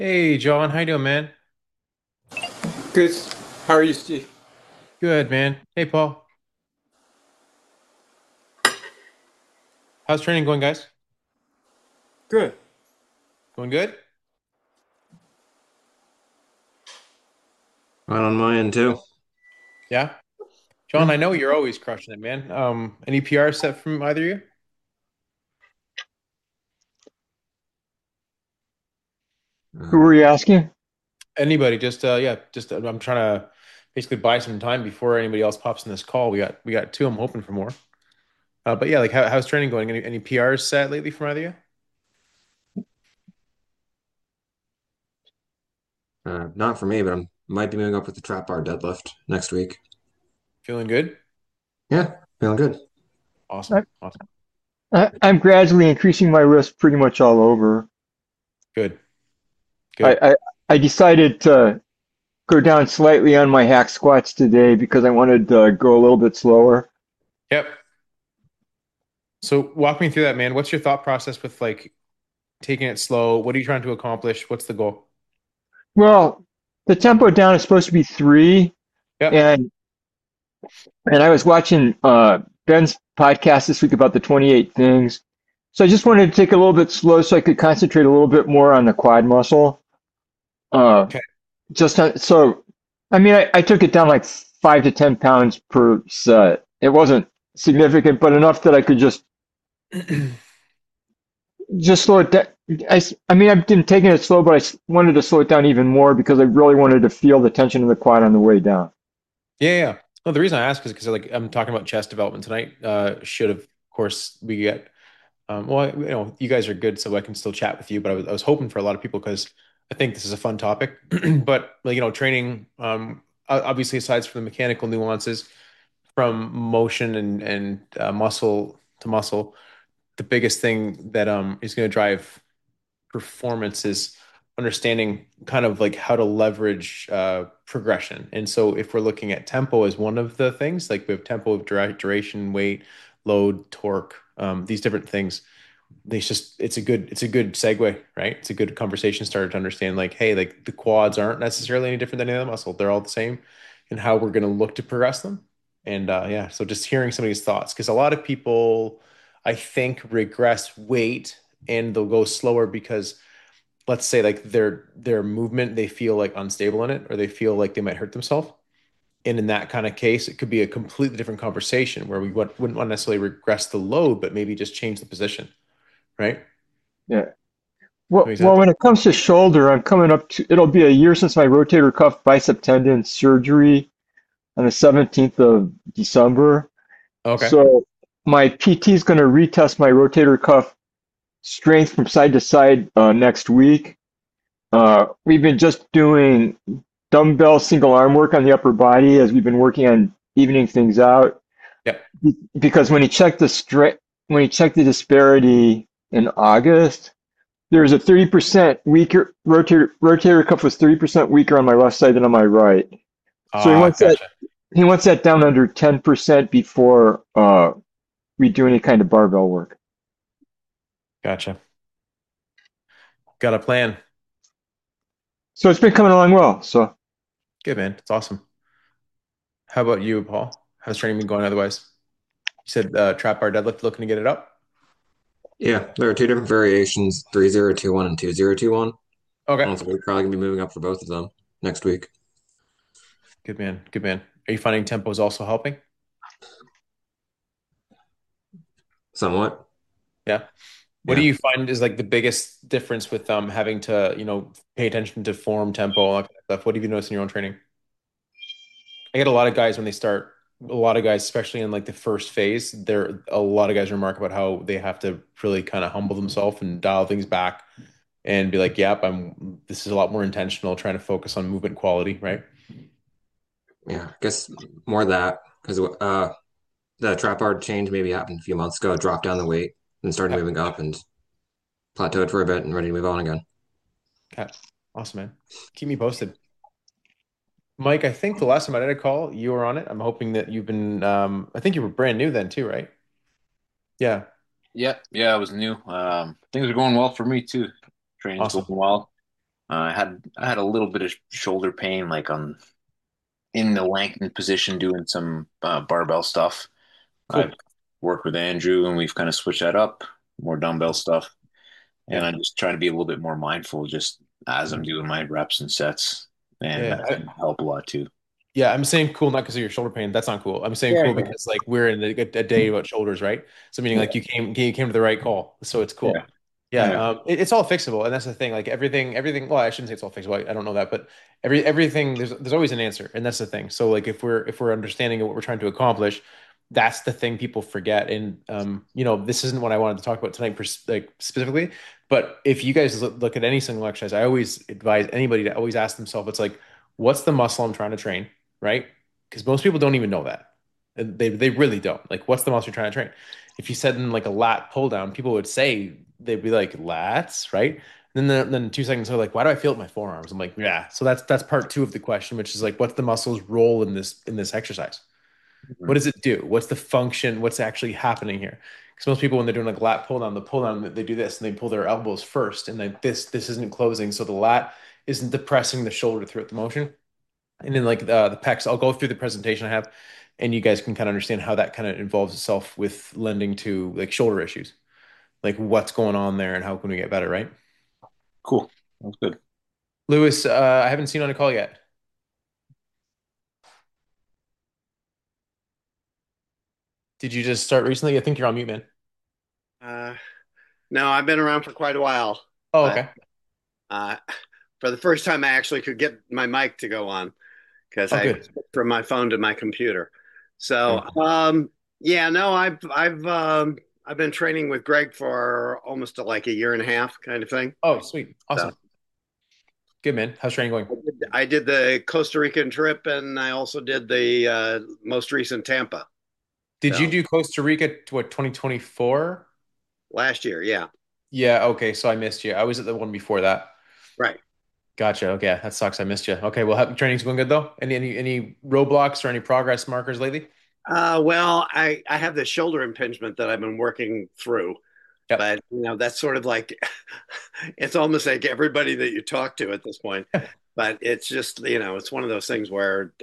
Hey, John, how you doing, man? Good. How are you, Steve? Good, man. Hey, Paul. How's training going, guys? Good. Going good? Right on my end too. Yeah. John, Hmm? I know you're always crushing it, man. Any PR set from either of you? Who Uh, were you asking? Anybody? Just I'm trying to basically buy some time before anybody else pops in this call. We got two. I'm hoping for more. But yeah, like how's training going? Any PRs set lately from either of you? not for me, but I might be moving up with the trap bar deadlift next week. Feeling good? Yeah, feeling good. Awesome. I, Awesome. I'm gradually increasing my risk pretty much all over. Good. I, Good. I, I decided to go down slightly on my hack squats today because I wanted to go a little bit slower. Yep. So walk me through that, man. What's your thought process with like taking it slow? What are you trying to accomplish? What's the goal? Well, the tempo down is supposed to be three, Yep. and and I was watching Ben's podcast this week about the 28 things. So I just wanted to take it a little bit slow so I could concentrate a little bit more on the quad muscle. Uh, Okay. so I mean, I took it down like 5 to 10 pounds per set. It wasn't significant, but enough that I could just slow it down. I mean, I've been taking it slow, but wanted to slow it down even more because I really wanted to feel the tension in the quad on the way down. Yeah, yeah. Well, the reason I ask is because like I'm talking about chest development tonight. Should have, of course, we get. You guys are good, so I can still chat with you. But I was hoping for a lot of people because I think this is a fun topic. But like training. Obviously, aside from the mechanical nuances, from motion and muscle to muscle, the biggest thing that is going to drive performance is understanding kind of like how to leverage progression. And so if we're looking at tempo as one of the things, like we have tempo, duration, weight, load, torque, these different things. It's a good segue, right? It's a good conversation starter to understand like, hey, like the quads aren't necessarily any different than any other muscle. They're all the same and how we're going to look to progress them. And yeah, so just hearing somebody's thoughts, because a lot of people, I think, regress weight and they'll go slower because let's say like their movement they feel like unstable in it or they feel like they might hurt themselves, and in that kind of case it could be a completely different conversation where wouldn't want to necessarily regress the load but maybe just change the position, right? Yeah. That Well, makes well, sense. when it comes to shoulder, I'm coming up to, it'll be a year since my rotator cuff bicep tendon surgery on the 17th of December. Okay. So my PT is going to retest my rotator cuff strength from side to side next week. We've been just doing dumbbell single arm work on the upper body as we've been working on evening things out. Yep. Because when he checked the disparity in August, there's a 30% weaker rotator cuff was 30% weaker on my left side than on my right. So Gotcha. he wants that down under 10% before we do any kind of barbell work. Gotcha. Got a plan. So it's been coming along well. So Good, man. It's awesome. How about you, Paul? How's training been going otherwise? You said trap bar deadlift, looking to get it up. Yeah, there are two different variations, 3021 and 2021. Okay. Also, we're probably gonna be moving up for both of them next week. Good man. Good man. Are you finding tempo is also helping? Somewhat. Yeah. What do Yeah. you find is like the biggest difference with having to, pay attention to form, tempo, all that kind of stuff? What have you noticed in your own training? I get a lot of guys when they start, a lot of guys, especially in like the first phase, there a lot of guys remark about how they have to really kind of humble themselves and dial things back and be like, yep, this is a lot more intentional, trying to focus on movement quality, right? Yeah. I guess more of that because the trap bar change maybe happened a few months ago, dropped down the weight and started Yep. moving up and plateaued for a bit and ready to move on again. Okay. Awesome, man. Keep me posted. Mike, I think the last time I did a call, you were on it. I'm hoping that you've been, I think you were brand new then too, right? Yeah. Yeah, yeah, it was new. Things are going well for me too. Training's going Awesome. well. I had a little bit of shoulder pain, like on in the lengthened position doing some barbell stuff. I've Cool. worked with Andrew, and we've kind of switched that up, more dumbbell stuff. And Yeah. I'm just trying to be a little bit more mindful just as I'm doing my reps and sets, and Yeah. that's going to help a lot too. Yeah, I'm saying cool not because of your shoulder pain. That's not cool. I'm saying Yeah, cool yeah, because like we're in a day about shoulders, right? So meaning like yeah, you came to the right call. So it's yeah, cool. Yeah, yeah. it's all fixable, and that's the thing. Like everything. Well, I shouldn't say it's all fixable. I don't know that, but everything. There's always an answer, and that's the thing. So like if we're understanding of what we're trying to accomplish, that's the thing people forget. And this isn't what I wanted to talk about tonight, like specifically. But if you guys look at any single exercise, I always advise anybody to always ask themselves, it's like, what's the muscle I'm trying to train, right? Because most people don't even know that. And they really don't. Like, what's the muscle you're trying to train? If you said in like a lat pull down, people would say they'd be like lats, right? And then 2 seconds they're like, why do I feel it in my forearms? I'm like, yeah. So that's part two of the question, which is like, what's the muscle's role in this exercise? What Mhm. does it do? What's the function? What's actually happening here? Because most people, when they're doing like lat pull down, the pull down, they do this and they pull their elbows first, and like this isn't closing, so the lat isn't depressing the shoulder throughout the motion. And then like the pecs, I'll go through the presentation I have, and you guys can kind of understand how that kind of involves itself with lending to like shoulder issues, like what's going on there and how can we get better, right? Cool. That's good. Lewis, I haven't seen you on a call yet. Did you just start recently? I think you're on mute, man. Uh, no, I've been around for quite a while, Oh, but okay. uh, for the first time, I actually could get my mic to go on because Oh, I good. switched from my phone to my computer. So, Okay. yeah, no, I've been training with Greg for almost like a year and a half, kind of thing. Oh, sweet. So, Awesome. Good, man. How's training going? I did the Costa Rican trip, and I also did the most recent Tampa. Did you So do Costa Rica to what, 2024? last year, yeah, Yeah, okay. So I missed you. I was at the one before that. right. Gotcha. Okay, that sucks. I missed you. Okay, well, training's going good though. Any roadblocks or any progress markers lately? Well, I have this shoulder impingement that I've been working through, Yep. but that's sort of like it's almost like everybody that you talk to at this point. But it's just it's one of those things where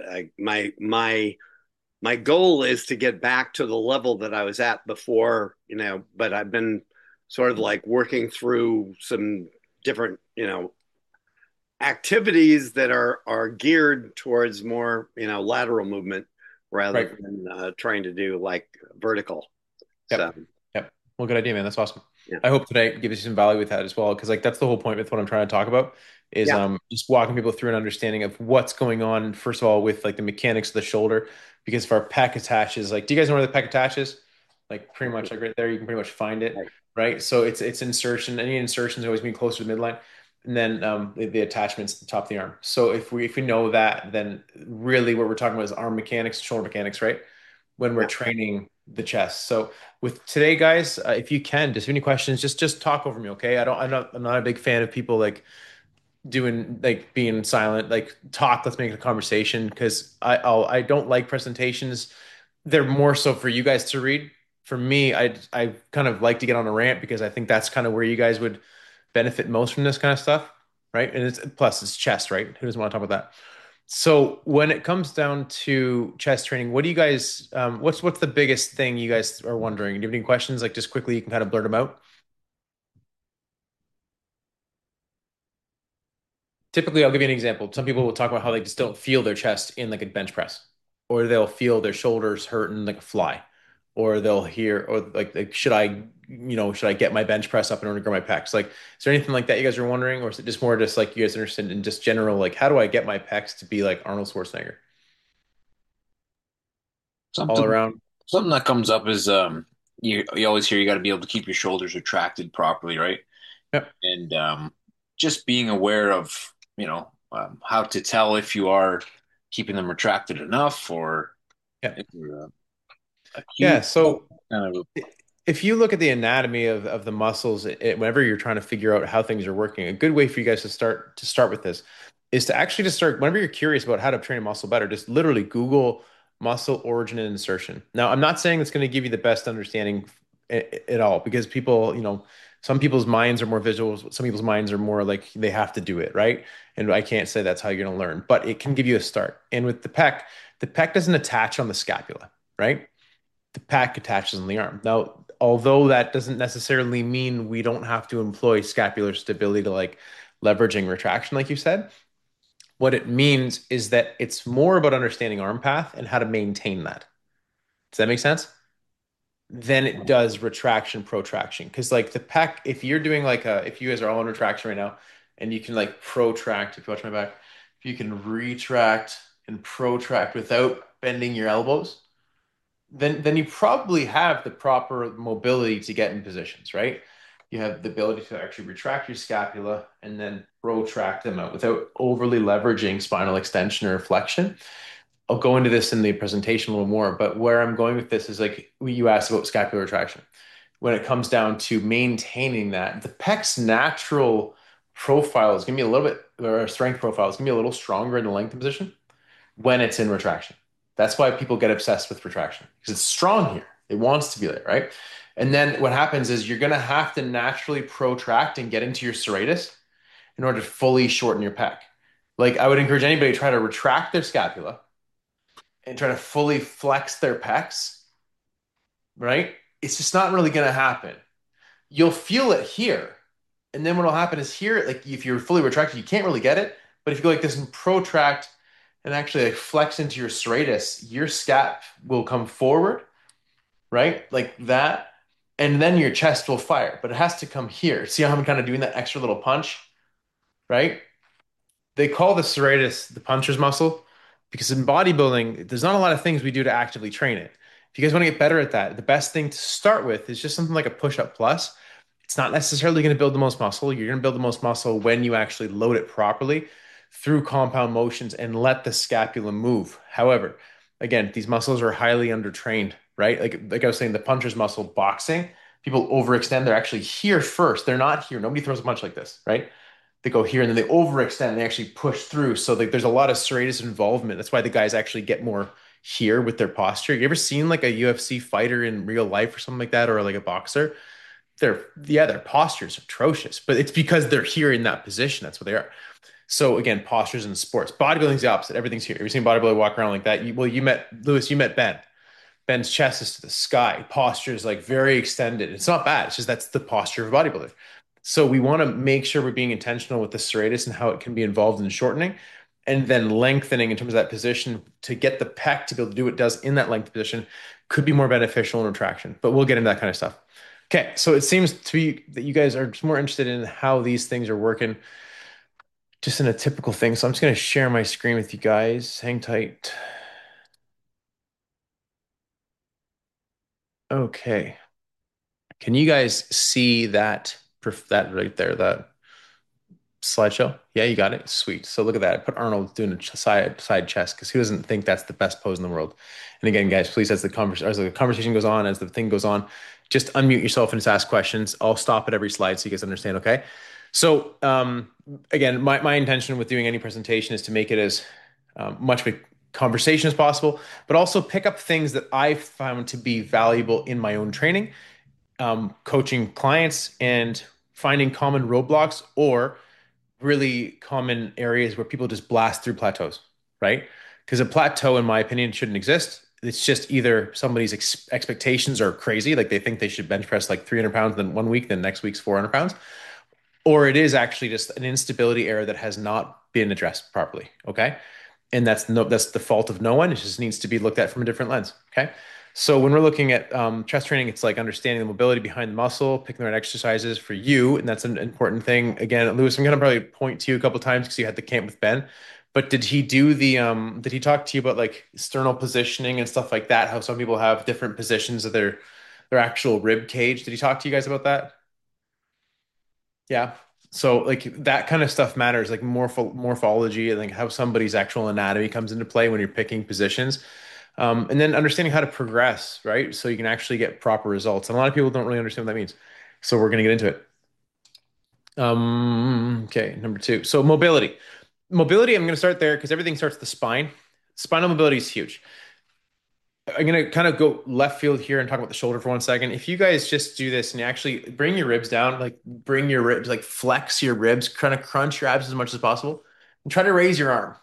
my goal is to get back to the level that I was at before, but I've been sort of like working through some different activities that are geared towards more lateral movement rather Right. than trying to do like vertical. Yep. So Yep. Well, good idea, man. That's awesome. yeah, I hope today gives you some value with that as well, because like that's the whole point with what I'm trying to talk about is yeah, just walking people through an understanding of what's going on, first of all, with like the mechanics of the shoulder. Because if our pec attaches, like, do you guys know where the pec attaches? Like pretty much like right there, you can pretty much find it, right. right? So it's insertion. Any insertions always being closer to the midline. And then the attachments at the top of the arm. So if we know that, then really what we're talking about is arm mechanics, shoulder mechanics, right? When we're Yeah. training the chest. So with today, guys, if you can, just any questions, just talk over me, okay? I'm not a big fan of people like doing like being silent. Like talk, let's make it a conversation because I don't like presentations. They're more so for you guys to read. For me, I kind of like to get on a rant because I think that's kind of where you guys would benefit most from this kind of stuff, right? And it's plus it's chest, right? Who doesn't want to talk about that? So when it comes down to chest training, what do you guys what's the biggest thing you guys are wondering? Do you have any questions? Like just quickly you can kind of blurt them out. Typically, I'll give you an example. Some people will talk about how they just don't feel their chest in like a bench press, or they'll feel their shoulders hurting like a fly, or they'll hear, or like should I get my bench press up in order to grow my pecs? Like, is there anything like that you guys are wondering, or is it just more just like you guys are interested in just general, like, how do I get my pecs to be like Arnold Schwarzenegger all Something around? something that comes up is you always hear you got to be able to keep your shoulders retracted properly, right? Yep. And just being aware of how to tell if you are keeping them retracted enough or Yeah. if you're Yeah. acute So kind of. if you look at the anatomy of the muscles, whenever you're trying to figure out how things are working, a good way for you guys to start with this is to actually just start whenever you're curious about how to train a muscle better, just literally Google muscle origin and insertion. Now, I'm not saying it's going to give you the best understanding at all because people, Some people's minds are more visual. Some people's minds are more like they have to do it, right? And I can't say that's how you're going to learn, but it can give you a start. And with the pec doesn't attach on the scapula, right? The pec attaches on the arm. Now, although that doesn't necessarily mean we don't have to employ scapular stability to like leveraging retraction, like you said, what it means is that it's more about understanding arm path and how to maintain that. Does that make sense? Than it does retraction protraction. Because like the pec, if you're doing like if you guys are all in retraction right now, and you can like protract, if you watch my back, if you can retract and protract without bending your elbows, then you probably have the proper mobility to get in positions, right? You have the ability to actually retract your scapula and then protract them out without overly leveraging spinal extension or flexion. I'll go into this in the presentation a little more, but where I'm going with this is like you asked about scapular retraction. When it comes down to maintaining that, the pec's natural profile is going to be a little bit, or strength profile is going to be a little stronger in the lengthened position when it's in retraction. That's why people get obsessed with retraction because it's strong here. It wants to be there, right? And then what happens is you're going to have to naturally protract and get into your serratus in order to fully shorten your pec. Like I would encourage anybody to try to retract their scapula and try to fully flex their pecs, right? It's just not really going to happen. You'll feel it here. And then what'll happen is here, like if you're fully retracted, you can't really get it. But if you go like this and protract and actually like flex into your serratus, your scap will come forward, right? Like that. And then your chest will fire, but it has to come here. See how I'm kind of doing that extra little punch, right? They call the serratus the puncher's muscle because in bodybuilding, there's not a lot of things we do to actively train it. If you guys want to get better at that, the best thing to start with is just something like a push-up plus. It's not necessarily going to build the most muscle. You're going to build the most muscle when you actually load it properly through compound motions and let the scapula move. However, again, these muscles are highly undertrained, right? Like I was saying, the puncher's muscle boxing, people overextend. They're actually here first. They're not here. Nobody throws a punch like this, right? They go here and then they overextend and they actually push through. So like there's a lot of serratus involvement. That's why the guys actually get more here with their posture. You ever seen like a UFC fighter in real life or something like that, or like a boxer? Their posture is atrocious, but it's because they're here in that position. That's what they are. So again, postures in sports. Bodybuilding's the opposite. Everything's here. Have you seen bodybuilder walk around like that? You met Lewis, you met Ben. Ben's chest is to the sky. Posture is like very extended. It's not bad. It's just that's the posture of a bodybuilder. So we want to make sure we're being intentional with the serratus and how it can be involved in shortening and then lengthening in terms of that position to get the pec to be able to do what it does in that length position could be more beneficial in retraction. But we'll get into that kind of stuff. Okay, so it seems to be that you guys are just more interested in how these things are working just in a typical thing. So I'm just going to share my screen with you guys. Hang tight. Okay. Can you guys see that right there, that slideshow? Yeah, you got it. Sweet. So look at that. I put Arnold doing a side chest because who doesn't think that's the best pose in the world? And again, guys, please, as the conversation goes on, as the thing goes on, just unmute yourself and just ask questions. I'll stop at every slide so you guys understand. Okay. So again, my intention with doing any presentation is to make it as much of a conversation as possible, but also pick up things that I've found to be valuable in my own training, coaching clients, and finding common roadblocks or really common areas where people just blast through plateaus, right? Because a plateau, in my opinion, shouldn't exist. It's just either somebody's expectations are crazy, like they think they should bench press like 300 pounds, then 1 week, then next week's 400 pounds, or it is actually just an instability error that has not been addressed properly. Okay. And that's the fault of no one. It just needs to be looked at from a different lens. Okay. So when we're looking at chest training, it's like understanding the mobility behind the muscle, picking the right exercises for you. And that's an important thing. Again, Lewis, I'm going to probably point to you a couple of times because you had the camp with Ben. But did he talk to you about like sternal positioning and stuff like that? How some people have different positions of their actual rib cage. Did he talk to you guys about that? Yeah. So like that kind of stuff matters, like morphology and like how somebody's actual anatomy comes into play when you're picking positions. And then understanding how to progress, right? So you can actually get proper results. And a lot of people don't really understand what that means. So we're going to get into it. Okay, number two. So mobility. Mobility, I'm going to start there because everything starts with the spine. Spinal mobility is huge. I'm gonna kind of go left field here and talk about the shoulder for 1 second. If you guys just do this and you actually bring your ribs down, like bring your ribs, like flex your ribs, kind of crunch your abs as much as possible, and try to raise your arm.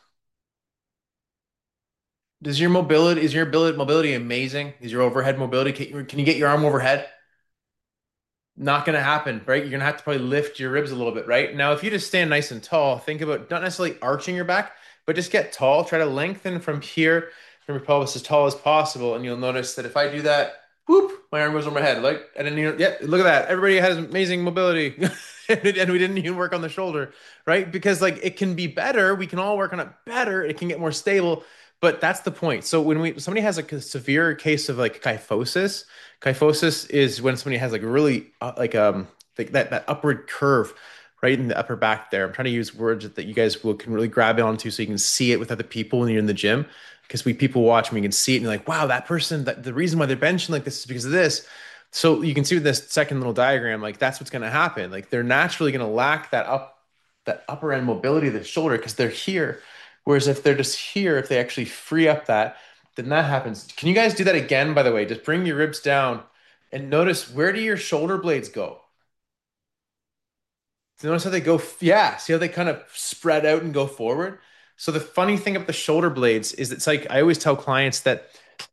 Is your ability mobility amazing? Is your overhead mobility? Can you get your arm overhead? Not going to happen, right? You're going to have to probably lift your ribs a little bit, right? Now, if you just stand nice and tall, think about not necessarily arching your back, but just get tall. Try to lengthen from here, from your pelvis as tall as possible. And you'll notice that if I do that, whoop, my arm goes over my head. Like, and then, yeah, look at that. Everybody has amazing mobility. And we didn't even work on the shoulder, right? Because like it can be better. We can all work on it better. It can get more stable. But that's the point. So when somebody has like a severe case of like kyphosis, kyphosis is when somebody has like a really like that upward curve right in the upper back there. I'm trying to use words that you guys can really grab onto so you can see it with other people when you're in the gym. Because people watch me, you can see it and you're like, wow, that person, the reason why they're benching like this is because of this. So you can see with this second little diagram, like that's what's going to happen. Like they're naturally going to lack that upper end mobility of the shoulder because they're here. Whereas if they're just here, if they actually free up that, then that happens. Can you guys do that again, by the way? Just bring your ribs down and notice, where do your shoulder blades go? So notice how they go, yeah, see how they kind of spread out and go forward? So the funny thing about the shoulder blades is it's like I always tell clients that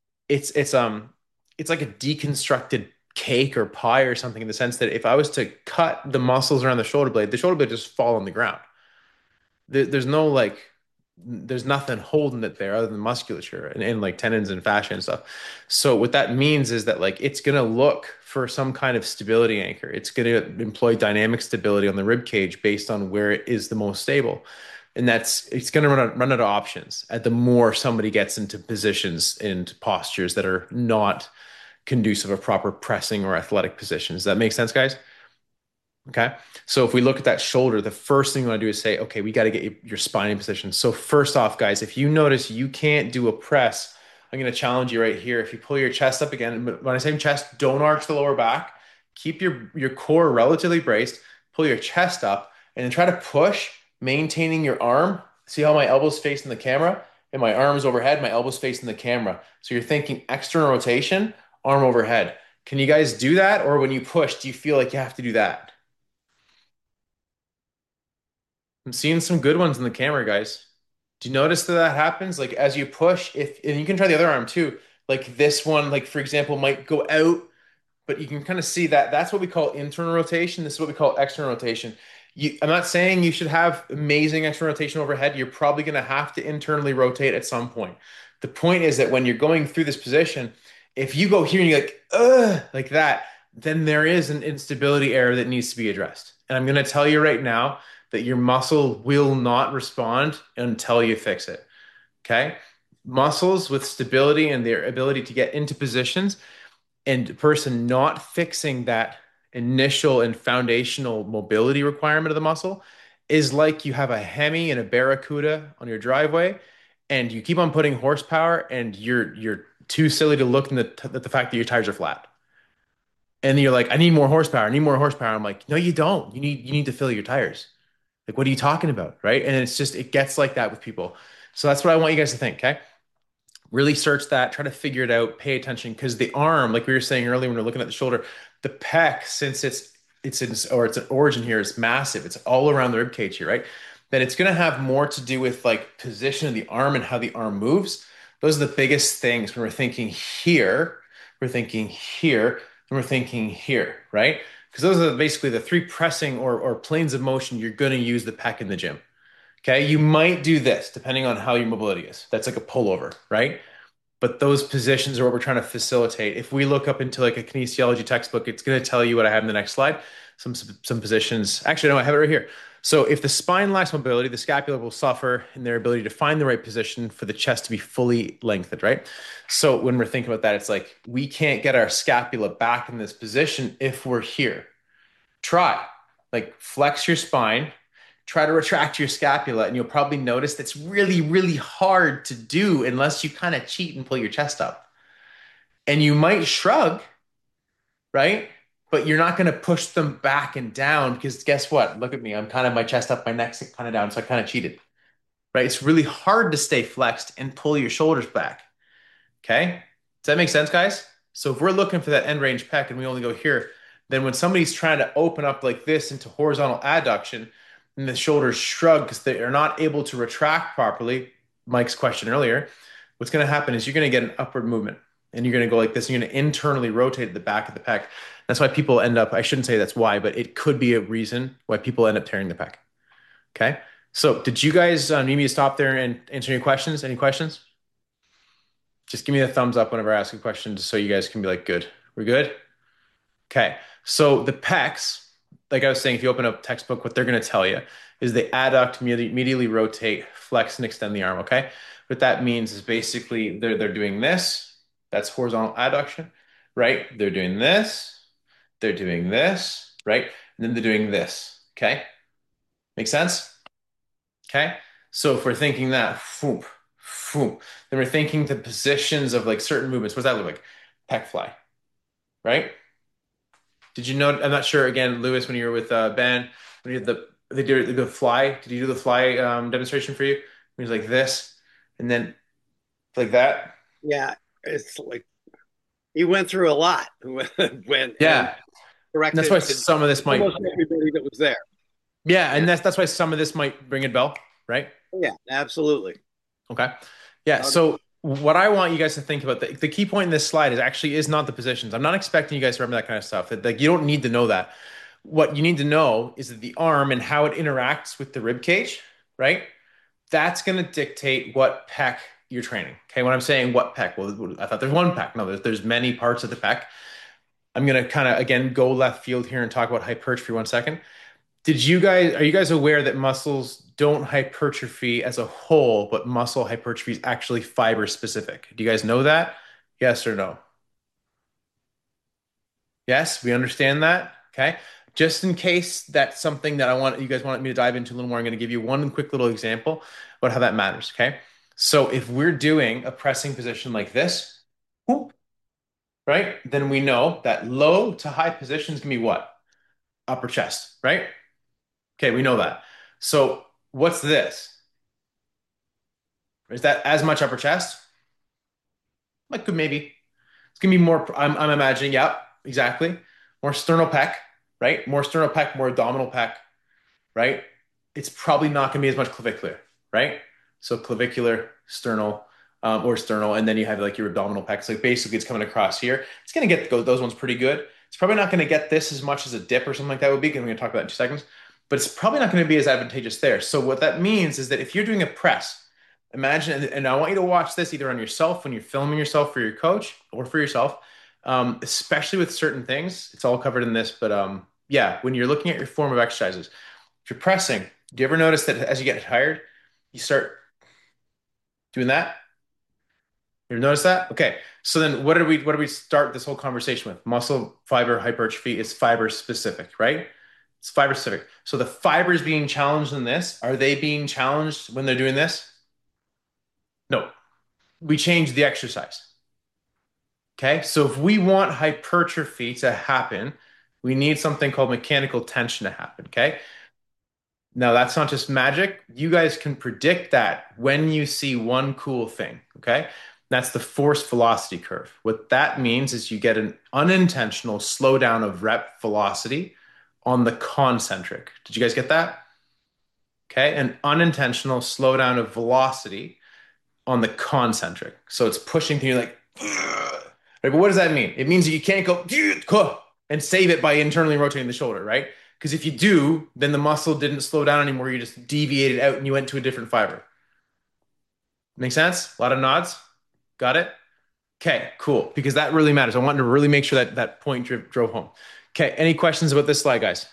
it's like a deconstructed cake or pie or something, in the sense that if I was to cut the muscles around the shoulder blade just fall on the ground. There's no like there's nothing holding it there other than musculature and like tendons and fascia and stuff. So what that means is that like it's gonna look for some kind of stability anchor. It's gonna employ dynamic stability on the rib cage based on where it is the most stable. And it's gonna run out of options at the more somebody gets into positions and postures that are not conducive of proper pressing or athletic positions. Does that make sense, guys? Okay. So if we look at that shoulder, the first thing we want to do is say, okay, we got to get your spine in position. So first off, guys, if you notice you can't do a press, I'm going to challenge you right here. If you pull your chest up again, when I say chest, don't arch the lower back. Keep your core relatively braced. Pull your chest up and then try to push, maintaining your arm. See how my elbows facing the camera and my arms overhead, my elbows facing the camera. So you're thinking external rotation, arm overhead. Can you guys do that? Or when you push, do you feel like you have to do that? I'm seeing some good ones in the camera, guys. Do you notice that that happens? Like as you push, if and you can try the other arm too. Like this one, like for example, might go out, but you can kind of see that that's what we call internal rotation. This is what we call external rotation. I'm not saying you should have amazing external rotation overhead. You're probably going to have to internally rotate at some point. The point is that when you're going through this position, if you go here and you're like, like that, then there is an instability error that needs to be addressed. And I'm going to tell you right now that your muscle will not respond until you fix it. Okay. Muscles with stability and their ability to get into positions, and a person not fixing that initial and foundational mobility requirement of the muscle is like you have a Hemi and a Barracuda on your driveway, and you keep on putting horsepower, and you're too silly to look at the fact that your tires are flat. And you're like, I need more horsepower. I need more horsepower. I'm like, no, you don't. You need to fill your tires. Like, what are you talking about? Right. And it's just, it gets like that with people. So that's what I want you guys to think. Okay. Really search that, try to figure it out, pay attention. Because the arm, like we were saying earlier when we are looking at the shoulder, the pec, since its an origin here is massive. It's all around the rib cage here, right? Then it's going to have more to do with like position of the arm and how the arm moves. Those are the biggest things when we're thinking here, we're thinking here, and we're thinking here, right? Because those are basically the three pressing or planes of motion you're going to use the pec in the gym. Okay. You might do this depending on how your mobility is. That's like a pullover, right? But those positions are what we're trying to facilitate. If we look up into like a kinesiology textbook, it's going to tell you what I have in the next slide. Some positions. Actually, no, I have it right here. So if the spine lacks mobility, the scapula will suffer in their ability to find the right position for the chest to be fully lengthened, right? So when we're thinking about that, it's like we can't get our scapula back in this position if we're here. Try, like flex your spine, try to retract your scapula, and you'll probably notice that's really, really hard to do unless you kind of cheat and pull your chest up. And you might shrug, right? But you're not going to push them back and down because guess what? Look at me. I'm kind of my chest up, my neck's kind of down. So I kind of cheated, right? It's really hard to stay flexed and pull your shoulders back. Okay. Does that make sense, guys? So if we're looking for that end range pec and we only go here, then when somebody's trying to open up like this into horizontal adduction and the shoulders shrug because they are not able to retract properly, Mike's question earlier, what's going to happen is you're going to get an upward movement and you're going to go like this. And you're going to internally rotate the back of the pec. That's why people end up, I shouldn't say that's why, but it could be a reason why people end up tearing the pec. Okay. So did you guys need me to stop there and answer any questions? Any questions? Just give me a thumbs up whenever I ask a question just so you guys can be like, good. We're good? Okay. So the pecs, like I was saying, if you open up textbook, what they're going to tell you is they adduct, immediately rotate, flex, and extend the arm. Okay. What that means is basically they're doing this. That's horizontal adduction, right? They're doing this. They're doing this, right? And then they're doing this. Okay. Make sense? Okay. So if we're thinking that, whoop, whoop, then we're thinking the positions of like certain movements. What does that look like? Pec fly, right? Did you know? I'm not sure. Again, Lewis, when you were with Ben, when you did the fly, did you do the fly demonstration for you? It was like this, and then like that. Yeah, it's like he went through a lot when and Yeah, and that's corrected why some of this might. almost everybody that was there. Yeah, and Yeah, that's why some of this might ring a bell, right? yeah, absolutely. Okay. Yeah. Um, So what I want you guys to think about the key point in this slide is not the positions. I'm not expecting you guys to remember that kind of stuff. Like you don't need to know that. What you need to know is that the arm and how it interacts with the rib cage, right? That's going to dictate what pec you're training. Okay. When I'm saying what pec, well, I thought there's one pec. No, there's many parts of the pec. I'm going to kind of again go left field here and talk about hypertrophy for 1 second. Are you guys aware that muscles don't hypertrophy as a whole, but muscle hypertrophy is actually fiber specific? Do you guys know that? Yes or no? Yes, we understand that. Okay. Just in case that's something that you guys want me to dive into a little more, I'm going to give you one quick little example about how that matters. Okay. So if we're doing a pressing position like this, whoop, right, then we know that low to high positions can be what? Upper chest, right? Okay, we know that. So what's this? Is that as much upper chest? Like could maybe. It's gonna be more. I'm imagining. Yeah, exactly. More sternal pec, right? More sternal pec, more abdominal pec, right? It's probably not gonna be as much clavicular, right? So clavicular, sternal, or sternal, and then you have like your abdominal pec. So basically, it's coming across here. It's gonna get those ones pretty good. It's probably not gonna get this as much as a dip or something like that would be. And we're gonna talk about that in 2 seconds. But it's probably not gonna be as advantageous there. So what that means is that if you're doing a press, imagine, and I want you to watch this either on yourself when you're filming yourself for your coach or for yourself, especially with certain things. It's all covered in this, but yeah, when you're looking at your form of exercises, if you're pressing, do you ever notice that as you get tired, you start doing that? You ever notice that? Okay. So then what do we start this whole conversation with? Muscle fiber hypertrophy is fiber specific, right? It's fiber specific. So the fibers being challenged in this, are they being challenged when they're doing this? No. We change the exercise. Okay. So if we want hypertrophy to happen, we need something called mechanical tension to happen. Okay. Now that's not just magic. You guys can predict that when you see one cool thing. Okay. That's the force velocity curve. What that means is you get an unintentional slowdown of rep velocity on the concentric. Did you guys get that? Okay. An unintentional slowdown of velocity on the concentric. So it's pushing through like, right? But what does that mean? It means that you can't go and save it by internally rotating the shoulder, right? Because if you do, then the muscle didn't slow down anymore. You just deviated out and you went to a different fiber. Make sense? A lot of nods. Got it? Okay, cool. Because that really matters. I wanted to really make sure that that point drove home. Okay, any questions about this slide, guys?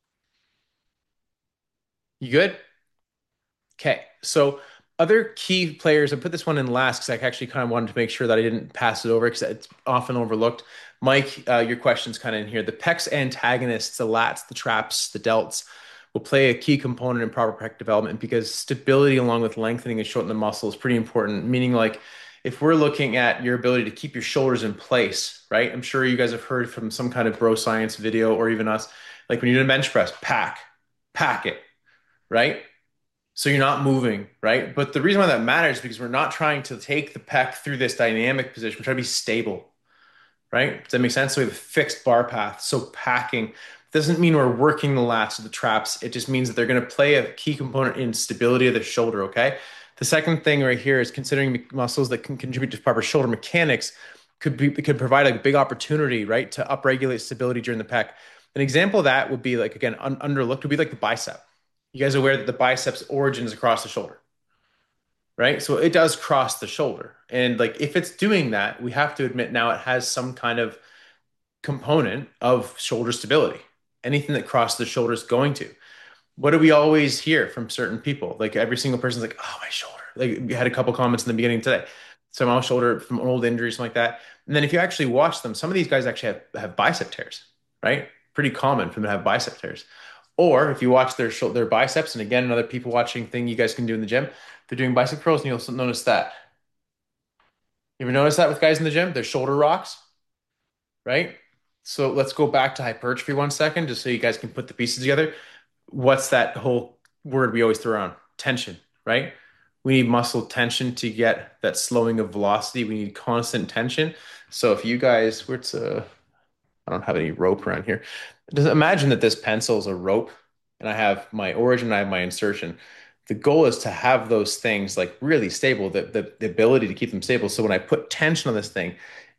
You good? Okay, so other key players, I put this one in last because I actually kind of wanted to make sure that I didn't pass it over because it's often overlooked. Mike, your question's kind of in here. The pecs antagonists, the lats, the traps, the delts will play a key component in proper pec development because stability along with lengthening and shortening the muscle is pretty important. Meaning like if we're looking at your ability to keep your shoulders in place, right? I'm sure you guys have heard from some kind of bro science video or even us, like when you do a bench press, pack it, right? So you're not moving, right? But the reason why that matters is because we're not trying to take the pec through this dynamic position. We're trying to be stable, right? Does that make sense? So we have a fixed bar path. So packing doesn't mean we're working the lats or the traps. It just means that they're going to play a key component in stability of the shoulder, okay? The second thing right here is considering muscles that can contribute to proper shoulder mechanics could provide a big opportunity, right, to upregulate stability during the pec. An example of that would be like, again, underlooked would be like the bicep. You guys are aware that the biceps origin is across the shoulder, right? So it does cross the shoulder. And like if it's doing that, we have to admit now it has some kind of component of shoulder stability. Anything that crosses the shoulder is going to. What do we always hear from certain people? Like every single person's like, oh, my shoulder. Like we had a couple comments in the beginning today. So my shoulder from an old injury, something like that. And then if you actually watch them, some of these guys actually have bicep tears, right? Pretty common for them to have bicep tears. Or if you watch their biceps, and again, another people watching thing you guys can do in the gym, they're doing bicep curls, and you'll notice that. You ever notice that with guys in the gym? Their shoulder rocks, right? So let's go back to hypertrophy 1 second, just so you guys can put the pieces together. What's that whole word we always throw around? Tension, right? We need muscle tension to get that slowing of velocity. We need constant tension. So if you guys, I don't have any rope around here. Just imagine that this pencil is a rope and I have my origin, I have my insertion. The goal is to have those things like really stable, the ability to keep them stable. So when I put tension on this thing,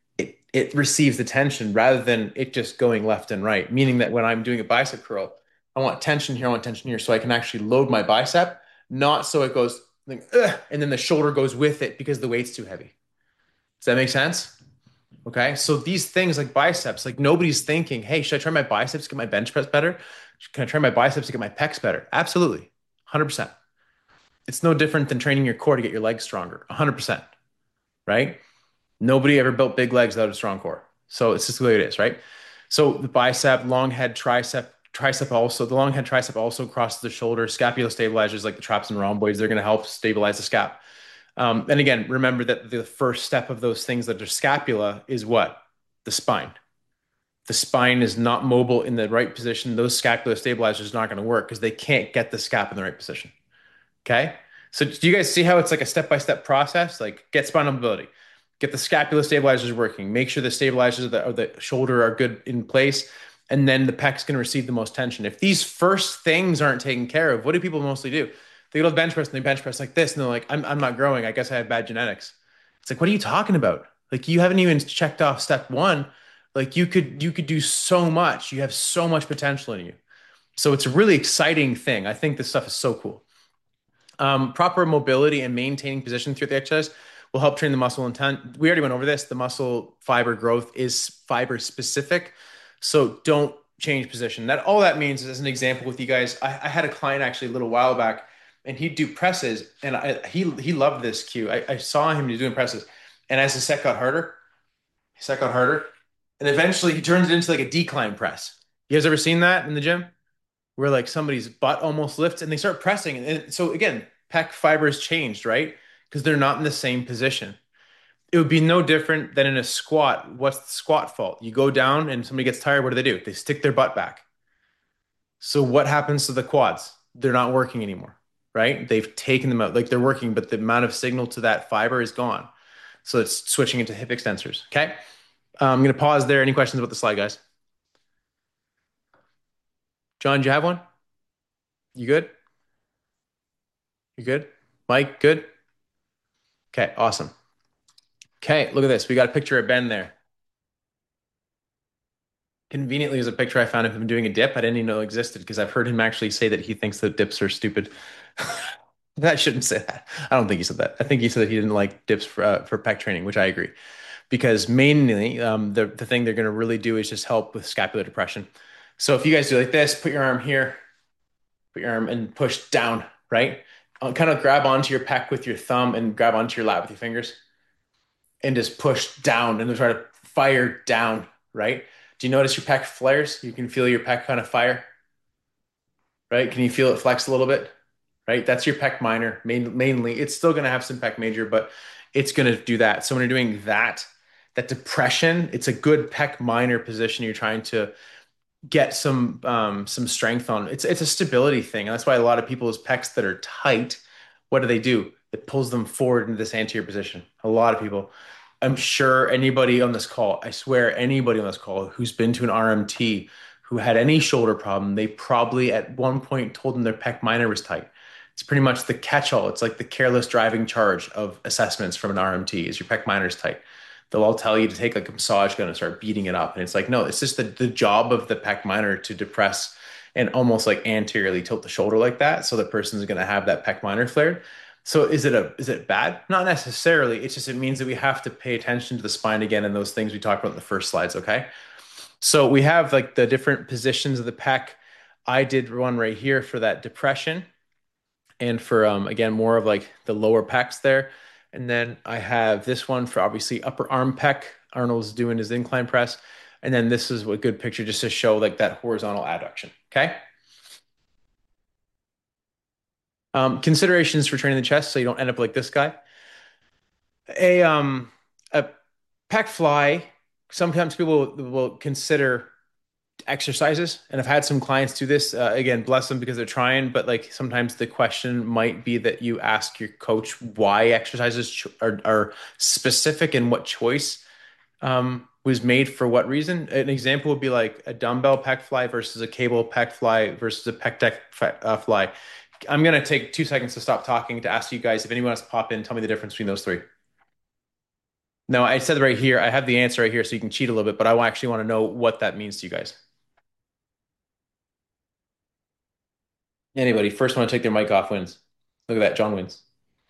it receives the tension rather than it just going left and right. Meaning that when I'm doing a bicep curl, I want tension here, I want tension here, so I can actually load my bicep, not so it goes like, ugh, and then the shoulder goes with it because the weight's too heavy. Does that make sense? Okay. So these things like biceps, like nobody's thinking, hey, should I try my biceps to get my bench press better? Can I try my biceps to get my pecs better? Absolutely. 100%. It's no different than training your core to get your legs stronger. 100%. Right? Nobody ever built big legs without a strong core. So it's just the way it is, right? So the bicep, long head, tricep also, the long head tricep also crosses the shoulder. Scapular stabilizers like the traps and rhomboids, they're going to help stabilize the scap. And again, remember that the first step of those things that are scapula is what? The spine. The spine is not mobile in the right position. Those scapular stabilizers are not going to work because they can't get the scap in the right position. Okay. So do you guys see how it's like a step-by-step process? Like get spinal mobility, get the scapular stabilizers working, make sure the stabilizers of the shoulder are good in place, and then the pec's going to receive the most tension. If these first things aren't taken care of, what do people mostly do? They go to the bench press and they bench press like this, and they're like, I'm not growing. I guess I have bad genetics. It's like, what are you talking about? Like you haven't even checked off step one. Like you could do so much. You have so much potential in you. So it's a really exciting thing. I think this stuff is so cool. Proper mobility and maintaining position through the exercise will help train the muscle intent. We already went over this. The muscle fiber growth is fiber specific. So don't change position. That all that means is, as an example with you guys, I had a client actually a little while back and he'd do presses and he loved this cue. I saw him doing presses and as his set got harder, his set got harder. And eventually he turns it into like a decline press. You guys ever seen that in the gym? Where like somebody's butt almost lifts and they start pressing. And so again, pec fibers changed, right? Because they're not in the same position. It would be no different than in a squat. What's the squat fault? You go down and somebody gets tired. What do? They stick their butt back. So what happens to the quads? They're not working anymore, right? They've taken them out. Like they're working, but the amount of signal to that fiber is gone. So it's switching into hip extensors. Okay. I'm going to pause there. Any questions about the slide, guys? John, do you have one? You good? You good? Mike, good? Okay, awesome. Okay, look at this. We got a picture of Ben there. Conveniently, there's a picture I found of him doing a dip. I didn't even know it existed because I've heard him actually say that he thinks that dips are stupid. I shouldn't say that. I don't think he said that. I think he said that he didn't like dips for pec training, which I agree. Because mainly, the thing they're going to really do is just help with scapular depression. So if you guys do like this, put your arm here, put your arm and push down, right? Kind of grab onto your pec with your thumb and grab onto your lat with your fingers and just push down and then try to fire down, right? Do you notice your pec flares? You can feel your pec kind of fire, right? Can you feel it flex a little bit, right? That's your pec minor mainly. It's still going to have some pec major, but it's going to do that. So when you're doing that depression, it's a good pec minor position. You're trying to get some strength on. It's a stability thing, and that's why a lot of people's pecs that are tight, what do they do? It pulls them forward into this anterior position. A lot of people. I'm sure anybody on this call, I swear anybody on this call who's been to an RMT who had any shoulder problem, they probably at one point told them their pec minor was tight. It's pretty much the catch-all. It's like the careless driving charge of assessments from an RMT is your pec minor is tight. They'll all tell you to take like a massage gun and start beating it up. And it's like, no, it's just the job of the pec minor to depress and almost like anteriorly tilt the shoulder like that. So the person's going to have that pec minor flared. So is it bad? Not necessarily. It's just it means that we have to pay attention to the spine again and those things we talked about in the first slides, okay? So we have like the different positions of the pec. I did one right here for that depression and for again more of like the lower pecs there. And then I have this one for obviously upper arm pec. Arnold's doing his incline press. And then this is a good picture just to show like that horizontal adduction. Okay. Considerations for training the chest so you don't end up like this guy. A pec fly. Sometimes people will consider exercises, and I've had some clients do this. Again, bless them because they're trying, but like sometimes the question might be that you ask your coach why exercises are specific and what choice was made for what reason. An example would be like a dumbbell pec fly versus a cable pec fly versus a pec deck fly. I'm going to take 2 seconds to stop talking to ask you guys if anyone wants to pop in, tell me the difference between those three. No, I said right here. I have the answer right here, so you can cheat a little bit, but I actually want to know what that means to you guys. Anybody, first one to take their mic off wins. Look at that, John wins.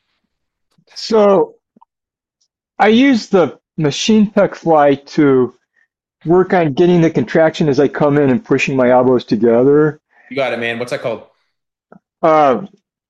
So I use the machine pec fly to work on getting the contraction as I come in and pushing my elbows together. You got it, man. What's that called? Uh,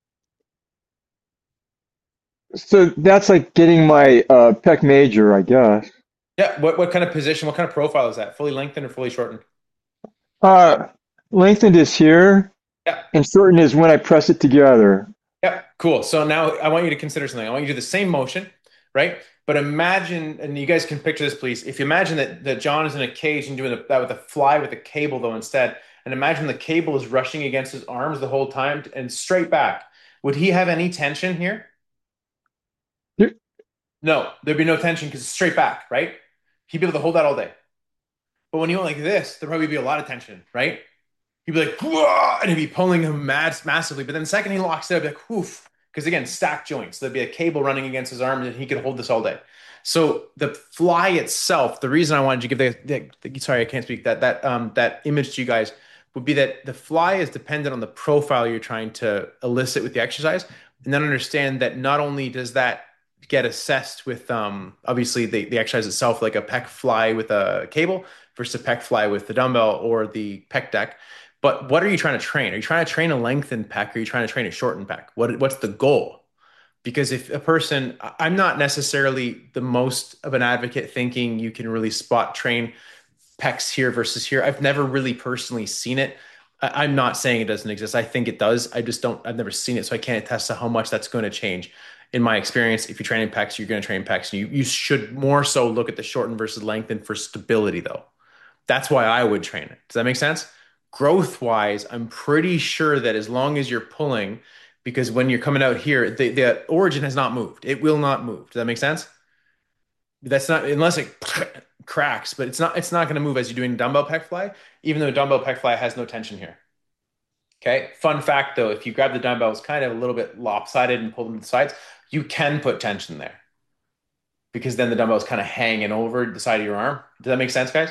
so that's like getting my pec major, I guess. Yeah. What kind of position? What kind of profile is that? Fully lengthened or fully shortened? Uh, Lengthened is here, Yeah. and shortened is when I press it together. Yeah. Cool. So now I want you to consider something. I want you to do the same motion, right? But imagine, and you guys can picture this, please. If you imagine that John is in a cage and doing that with a fly with a cable, though, instead, and imagine the cable is rushing against his arms the whole time and straight back. Would he have any tension here? No, there'd be no tension because it's straight back, right? He'd be able to hold that all day. But when you went like this, there'd probably be a lot of tension, right? He'd be like, "Whoa," and he'd be pulling him massively. But then the second he locks it, I'd be like, whoof. Because again, stacked joints. There'd be a cable running against his arm and he could hold this all day. So the fly itself, the reason I wanted to give sorry, I can't speak that image to you guys would be that the fly is dependent on the profile you're trying to elicit with the exercise. And then understand that not only does that get assessed with obviously the exercise itself, like a pec fly with a cable versus a pec fly with the dumbbell or the pec deck. But what are you trying to train? Are you trying to train a lengthened pec? Or are you trying to train a shortened pec? What's the goal? Because if a person, I'm not necessarily the most of an advocate thinking you can really spot train pecs here versus here. I've never really personally seen it. I'm not saying it doesn't exist. I think it does. I just don't, I've never seen it. So I can't attest to how much that's going to change. In my experience, if you're training pecs, you're going to train pecs. You should more so look at the shortened versus lengthened for stability, though. That's why I would train it. Does that make sense? Growth wise, I'm pretty sure that as long as you're pulling, because when you're coming out here, the origin has not moved. It will not move. Does that make sense? That's not unless it cracks, but it's not going to move as you're doing dumbbell pec fly, even though dumbbell pec fly has no tension here. Okay. Fun fact though, if you grab the dumbbells kind of a little bit lopsided and pull them to the sides, you can put tension there because then the dumbbell's kind of hanging over the side of your arm. Does that make sense, guys?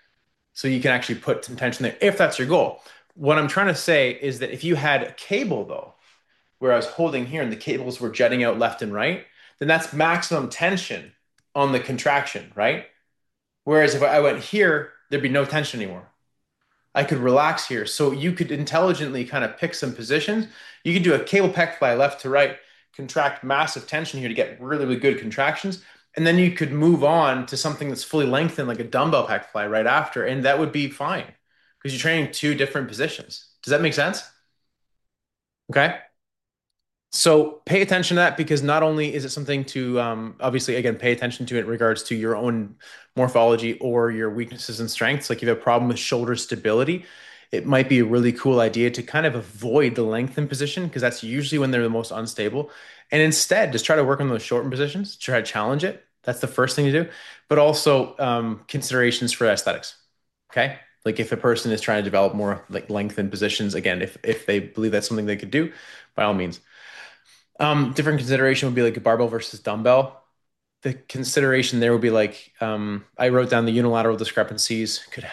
So you can actually put some tension there if that's your goal. What I'm trying to say is that if you had a cable though, where I was holding here and the cables were jutting out left and right, then that's maximum tension on the contraction, right? Whereas if I went here, there'd be no tension anymore. I could relax here. So you could intelligently kind of pick some positions. You could do a cable pec fly left to right, contract massive tension here to get really, really good contractions. And then you could move on to something that's fully lengthened, like a dumbbell pec fly right after. And that would be fine because you're training two different positions. Does that make sense? Okay. So pay attention to that because not only is it something to obviously again pay attention to it in regards to your own morphology or your weaknesses and strengths. Like if you have a problem with shoulder stability, it might be a really cool idea to kind of avoid the lengthened position because that's usually when they're the most unstable. And instead, just try to work on those shortened positions, try to challenge it. That's the first thing to do. But also considerations for aesthetics. Okay. Like if a person is trying to develop more like lengthened positions, again, if they believe that's something they could do, by all means. Different consideration would be like a barbell versus dumbbell. The consideration there would be like I wrote down the unilateral discrepancies could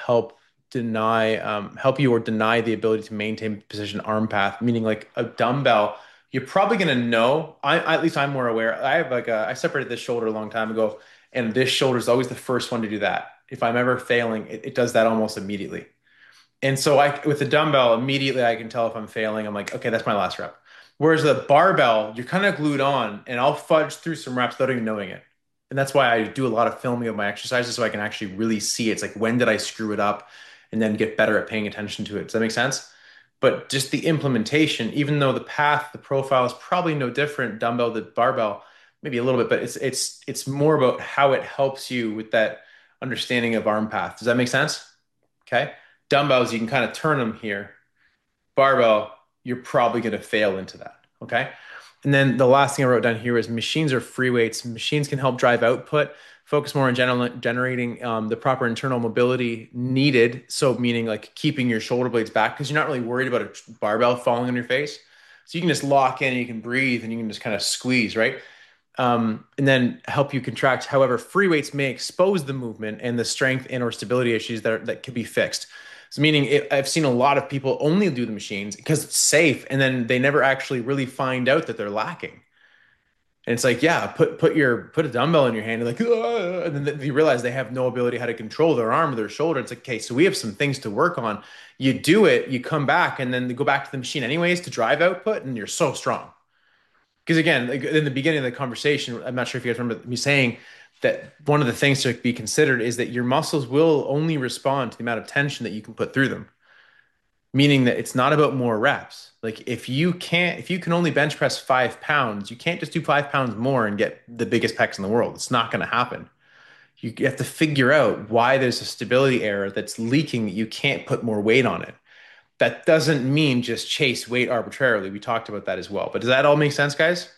help you or deny the ability to maintain position arm path, meaning like a dumbbell, you're probably gonna know. At least I'm more aware. I have like I separated this shoulder a long time ago, and this shoulder is always the first one to do that. If I'm ever failing, it does that almost immediately. And so I, with the dumbbell, immediately I can tell if I'm failing. I'm like, okay, that's my last rep. Whereas the barbell, you're kind of glued on, and I'll fudge through some reps without even knowing it. And that's why I do a lot of filming of my exercises so I can actually really see it. It's like when did I screw it up, and then get better at paying attention to it. Does that make sense? But just the implementation, even though the path, the profile is probably no different, dumbbell to barbell, maybe a little bit, but it's more about how it helps you with that understanding of arm path. Does that make sense? Okay. Dumbbells, you can kind of turn them here. Barbell, you're probably going to fail into that. Okay. And then the last thing I wrote down here is machines are free weights. Machines can help drive output, focus more on generating the proper internal mobility needed. So, meaning like keeping your shoulder blades back because you're not really worried about a barbell falling on your face. So, you can just lock in and you can breathe and you can just kind of squeeze, right? And then help you contract. However, free weights may expose the movement and the strength and or stability issues that can be fixed. So meaning I've seen a lot of people only do the machines because it's safe, and then they never actually really find out that they're lacking. And it's like, yeah, put a dumbbell in your hand and like, "Ah," and then you realize they have no ability how to control their arm or their shoulder. It's like, okay, so we have some things to work on. You do it, you come back, and then they go back to the machine anyways to drive output, and you're so strong. Because again, like in the beginning of the conversation, I'm not sure if you guys remember me saying that one of the things to be considered is that your muscles will only respond to the amount of tension that you can put through them. Meaning that it's not about more reps. Like if you can only bench press 5 pounds, you can't just do 5 pounds more and get the biggest pecs in the world. It's not going to happen. You have to figure out why there's a stability error that's leaking that you can't put more weight on it. That doesn't mean just chase weight arbitrarily. We talked about that as well. But does that all make sense, guys?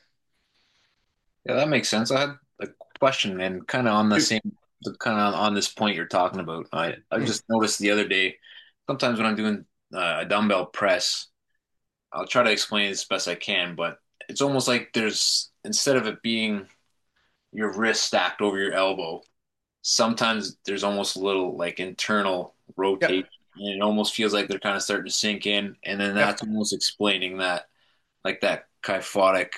Yeah, that makes sense. I had a question and kind of on the same, kind of on this point you're talking about. I just noticed the other day, sometimes when I'm doing a dumbbell press, I'll try to explain it as best I can, but it's almost like there's, instead of it being your wrist stacked over your elbow, sometimes there's almost a little like internal rotation, Yep. and it almost feels like they're kind of starting to sink in, and then Yep. that's almost explaining that, like that kyphotic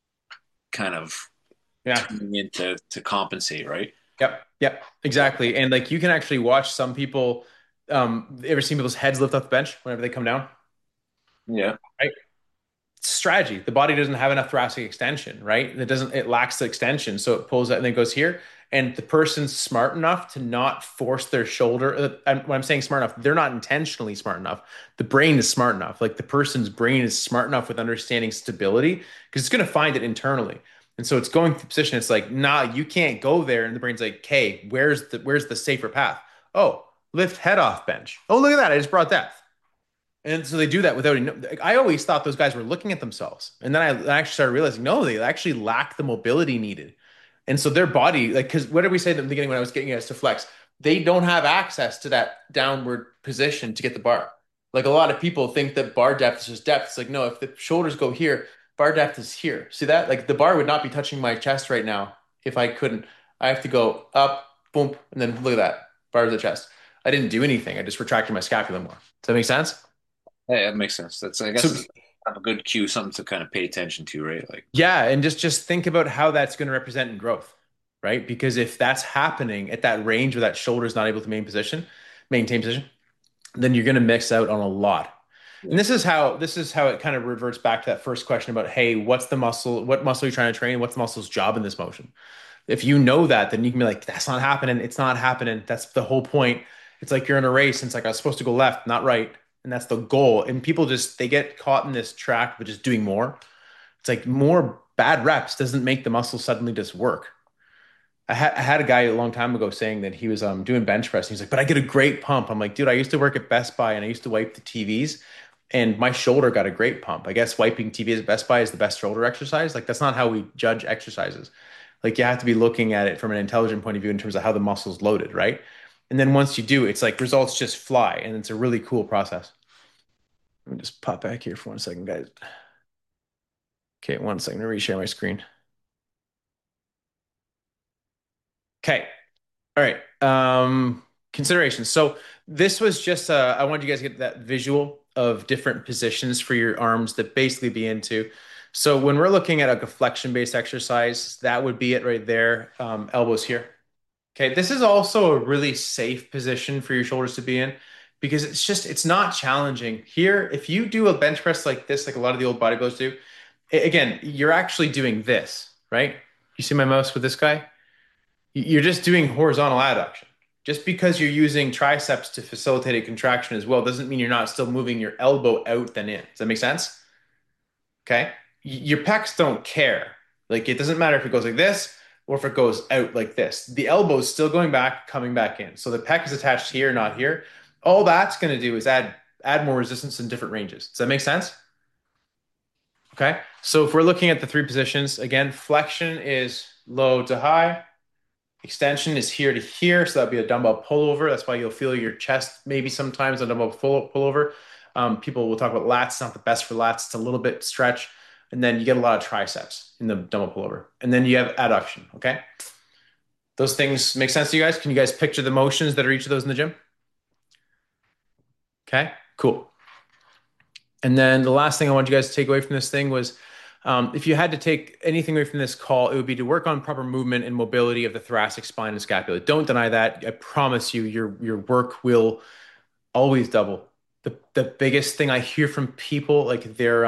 kind of Yeah. tuning in to compensate, right? Yep. Yep. Exactly. And like you can actually watch some people, ever seen people's heads lift off the bench whenever they come down? Yeah. Right. Strategy. The body doesn't have enough thoracic extension, right? It lacks the extension. So it pulls out and then goes here. And the person's smart enough to not force their shoulder. When I'm saying smart enough, they're not intentionally smart enough. The brain is smart enough. Like the person's brain is smart enough with understanding stability because it's going to find it internally. And so it's going through position. It's like, nah, you can't go there. And the brain's like, okay, where's the safer path? Oh, lift head off bench. Oh, look at that. I just brought depth. And so they do that without any. I always thought those guys were looking at themselves, and then I actually started realizing no, they actually lack the mobility needed, and so their body, like, because what did we say at the beginning when I was getting us to flex? They don't have access to that downward position to get the bar. Like a lot of people think that bar depth is just depth. It's like no, if the shoulders go here, bar depth is here. See that? Like the bar would not be touching my chest right now if I couldn't. I have to go up, boom, and then look at that bar to the chest. I didn't do anything. I just retracted my scapula more. Does that make sense? Hey, that makes sense. That's, I So guess, it's kind of a good cue, something to kind of pay attention to, right? Like, yeah, and just think about how that's going to represent in growth, right? Because if that's happening at that range where that shoulder is not able to maintain position, then you're going to miss out on a lot. And yeah. this is how it kind of reverts back to that first question about, hey, what's the muscle? What muscle are you trying to train? What's the muscle's job in this motion? If you know that, then you can be like, that's not happening. It's not happening. That's the whole point. It's like you're in a race and it's like I was supposed to go left, not right. And that's the goal. And people just they get caught in this track of just doing more It's like more bad reps doesn't make the muscle suddenly just work. I had a guy a long time ago saying that he was doing bench press. And he's like, but I get a great pump. I'm like, dude, I used to work at Best Buy and I used to wipe the TVs and my shoulder got a great pump. I guess wiping TVs at Best Buy is the best shoulder exercise. Like that's not how we judge exercises. Like you have to be looking at it from an intelligent point of view in terms of how the muscle's loaded, right? And then once you do, it's like results just fly and it's a really cool process. Let me just pop back here for 1 second, guys. Okay, 1 second. Let me reshare my screen. Okay. All right. Considerations. So this was just I wanted you guys to get that visual of different positions for your arms that basically be into. So when we're looking at like a flexion-based exercise, that would be it right there. Elbows here. Okay, this is also a really safe position for your shoulders to be in because it's not challenging. Here, if you do a bench press like this, like a lot of the old bodybuilders do, again, you're actually doing this, right? You see my mouse with this guy? You're just doing horizontal adduction. Just because you're using triceps to facilitate a contraction as well doesn't mean you're not still moving your elbow out then in. Does that make sense? Okay. Your pecs don't care. Like it doesn't matter if it goes like this or if it goes out like this. The elbow is still going back, coming back in. So the pec is attached here, not here. All that's going to do is add more resistance in different ranges. Does that make sense? Okay. So if we're looking at the three positions, again, flexion is low to high. Extension is here to here, so that'd be a dumbbell pullover. That's why you'll feel your chest maybe sometimes a dumbbell pullover. People will talk about lats. It's not the best for lats. It's a little bit stretch. And then you get a lot of triceps in the dumbbell pullover. And then you have adduction, okay? Those things make sense to you guys? Can you guys picture the motions that are each of those in the gym? Okay, cool. And then the last thing I want you guys to take away from this thing was if you had to take anything away from this call, it would be to work on proper movement and mobility of the thoracic spine and scapula. Don't deny that. I promise you, your work will always double. The biggest thing I hear from people, like their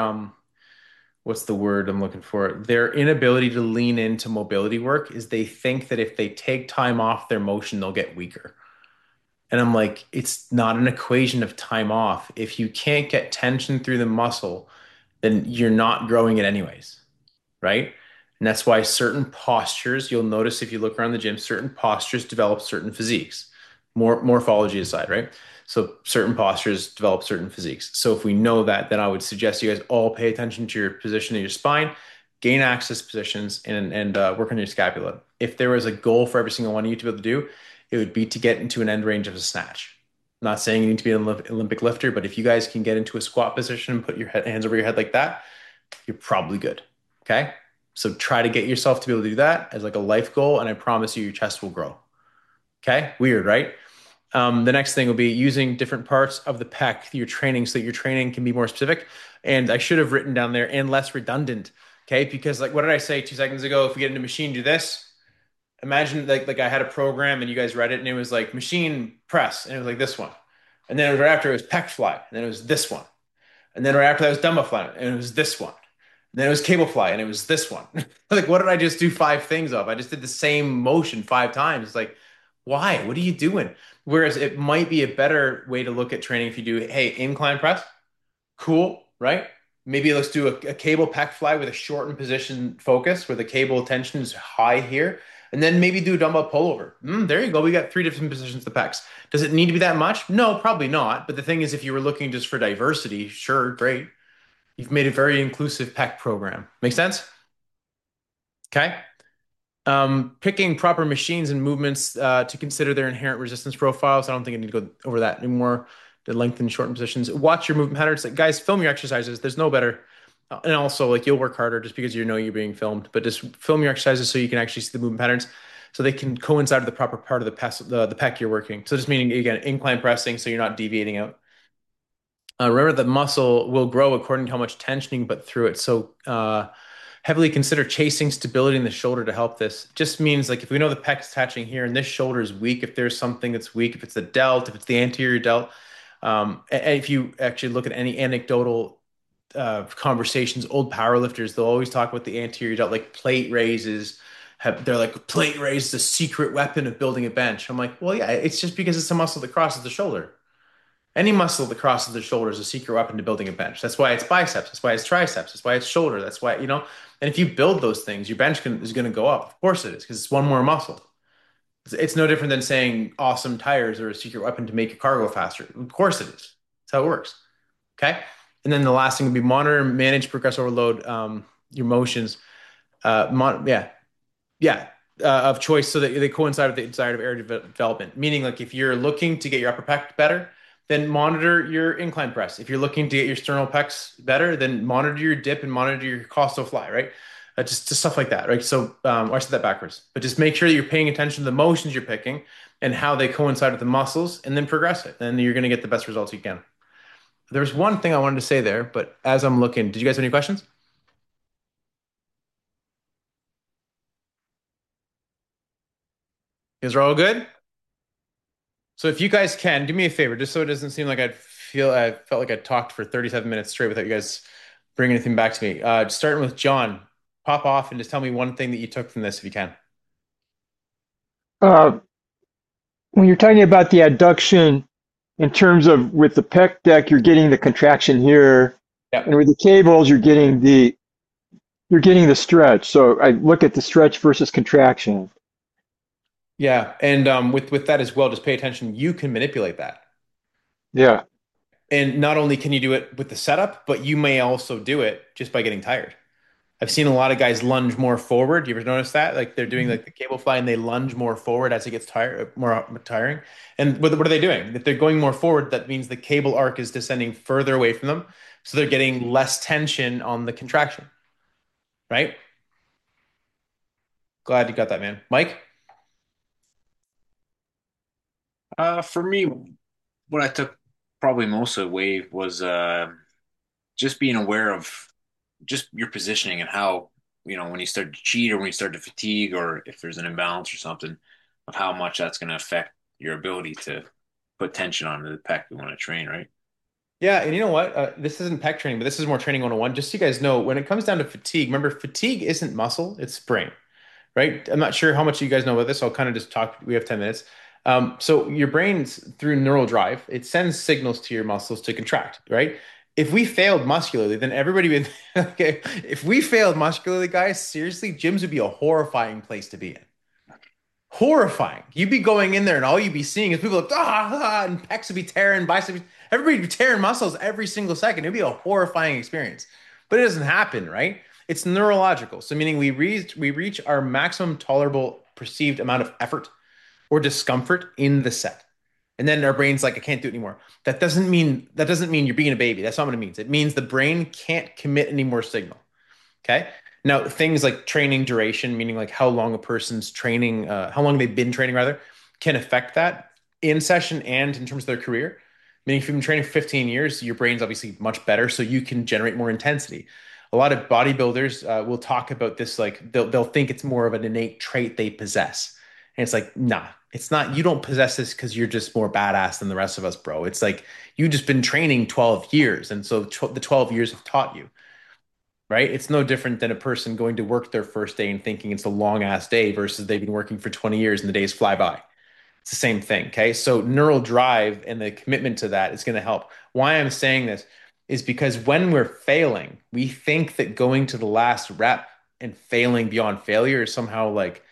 what's the word I'm looking for? Their inability to lean into mobility work is they think that if they take time off their motion, they'll get weaker. And I'm like, it's not an equation of time off. If you can't get tension through the muscle, then you're not growing it anyways, right? And that's why certain postures, you'll notice if you look around the gym, certain postures develop certain physiques, more morphology aside, right? So certain postures develop certain physiques. So if we know that, then I would suggest you guys all pay attention to your position in your spine, gain access positions, and work on your scapula. If there was a goal for every single one of you to be able to do, it would be to get into an end range of a snatch. I'm not saying you need to be an Olympic lifter, but if you guys can get into a squat position and put your hands over your head like that, you're probably good. Okay. So try to get yourself to be able to do that as like a life goal. And I promise you, your chest will grow. Okay. Weird, right? The next thing will be using different parts of the pec, your training, so that your training can be more specific. And I should have written down there and less redundant. Okay. Because like, what did I say 2 seconds ago? If we get into machine, do this. Imagine like I had a program and you guys read it and it was like machine press and it was like this one. And then right after it was pec fly and then it was this one. And then right after that was dumbbell fly and it was this one. And then it was cable fly and it was this one. Like, what did I just do 5 things of? I just did the same motion 5 times. It's like, why? What are you doing? Whereas it might be a better way to look at training if you do, hey, incline press, cool, right? Maybe let's do a cable pec fly with a shortened position focus where the cable tension is high here. And then maybe do a dumbbell pullover. There you go. We got 3 different positions of the pecs. Does it need to be that much? No, probably not. But the thing is, if you were looking just for diversity, sure, great. You've made a very inclusive pec program. Make sense? Okay. Picking proper machines and movements to consider their inherent resistance profiles. I don't think I need to go over that anymore. The lengthen and shorten positions. Watch your movement patterns. Like, guys, film your exercises. There's no better. And also, like, you'll work harder just because you know you're being filmed. But just film your exercises so you can actually see the movement patterns, so they can coincide with the proper part of the pec you're working. So just meaning again, incline pressing, so you're not deviating out. Remember that muscle will grow according to how much tensioning put through it. So heavily consider chasing stability in the shoulder to help this. Just means like if we know the pec is attaching here and this shoulder is weak, if there's something that's weak, if it's the delt, if it's the anterior delt, and if you actually look at any anecdotal conversations, old powerlifters, they'll always talk about the anterior delt, like plate raises. They're like, plate raise is the secret weapon of building a bench. I'm like, well, yeah, it's just because it's a muscle that crosses the shoulder. Any muscle that crosses the shoulder is a secret weapon to building a bench. That's why it's biceps. That's why it's triceps. That's why it's shoulder. That's why, and if you build those things, your is going to go up. Of course it is, because it's one more muscle. It's no different than saying awesome tires are a secret weapon to make your car go faster. Of course it is. That's how it works. Okay. And then the last thing would be monitor and manage progress overload, your motions. Yeah, yeah, of choice so that they coincide with the desired of area development. Meaning, like if you're looking to get your upper pec better, then monitor your incline press. If you're looking to get your sternal pecs better, then monitor your dip and monitor your costo fly, right? Just stuff like that, right? So, or I said that backwards, but just make sure that you're paying attention to the motions you're picking and how they coincide with the muscles, and then progress it. And you're going to get the best results you can. There's one thing I wanted to say there, but as I'm looking, did you guys have any questions? You guys are all good? So if you guys can, do me a favor, just so it doesn't seem like I felt like I talked for 37 minutes straight without you guys bringing anything back to me. Starting with John, pop off and just tell me one thing that you took from this if you can. Uh, when you're talking about the adduction in terms of with the pec deck, you're getting the contraction here, Yeah. and with the cables, you're getting the stretch. So I look at the stretch versus contraction. Yeah, and with that as well, just pay attention. You can manipulate that. Yeah. And not only can you do it with the setup, but you may also do it just by getting tired. I've seen a lot of guys lunge more forward. You ever notice that? Like they're doing like the cable fly and they lunge more forward as it gets tired, more tiring. And what are they doing? If they're going more forward, that means the cable arc is descending further away from them. So they're getting less tension on the contraction, right? Glad you got that, man. Mike? For me, what I took probably most away was just being aware of just your positioning and how, when you start to cheat or when you start to fatigue or if there's an imbalance or something, of how much that's going to affect your ability to put tension onto the pec you want to train, right? Yeah, and you know what? This isn't pec training, but this is more training 101. Just so you guys know, when it comes down to fatigue, remember, fatigue isn't muscle, it's brain, right? I'm not sure how much you guys know about this. So I'll kind of just talk. We have 10 minutes. So your brain's through neural drive, it sends signals to your muscles to contract, right? If we failed muscularly, then everybody would, okay, if we failed muscularly, guys, seriously, gyms would be a horrifying place to be in. Horrifying. You'd be going in there and all you'd be seeing is people like, and pecs would be tearing, biceps, everybody would be tearing muscles every single second. It'd be a horrifying experience. But it doesn't happen, right? It's neurological. So meaning we reach our maximum tolerable perceived amount of effort or discomfort in the set. And then our brain's like, I can't do it anymore. That doesn't mean you're being a baby. That's not what it means. It means the brain can't commit any more signal. Okay. Now, things like training duration, meaning like how long a person's training, how long they've been training rather, can affect that in session and in terms of their career. Meaning, if you've been training for 15 years, your brain's obviously much better, so you can generate more intensity. A lot of bodybuilders will talk about this, like they'll think it's more of an innate trait they possess. And it's like, nah, it's not. You don't possess this because you're just more badass than the rest of us, bro. It's like you just been training 12 years. And so the 12 years have taught you, right? It's no different than a person going to work their first day and thinking it's a long ass day versus they've been working for 20 years and the days fly by. It's the same thing. Okay. So neural drive and the commitment to that is going to help. Why I'm saying this is because when we're failing, we think that going to the last rep and failing beyond failure is somehow like,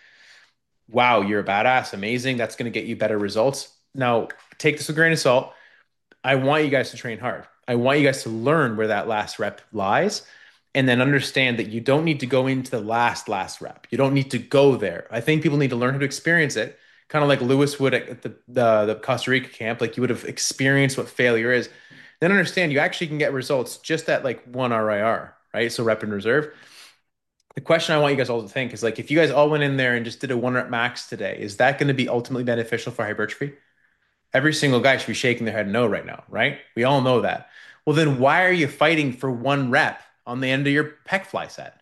wow, you're a badass, amazing. That's going to get you better results. Now, take this with a grain of salt. I want you guys to train hard. I want you guys to learn where that last rep lies and then understand that you don't need to go into the last rep. You don't need to go there. I think people need to learn how to experience it, kind of like Lewis would at the Costa Rica camp. Like you would have experienced what failure is. Then understand you actually can get results just at like one RIR, right? So rep and reserve. The question I want you guys all to think is like, if you guys all went in there and just did a one rep max today, is that going to be ultimately beneficial for hypertrophy? Every single guy should be shaking their head no right now, right? We all know that. Well, then why are you fighting for one rep on the end of your pec fly set?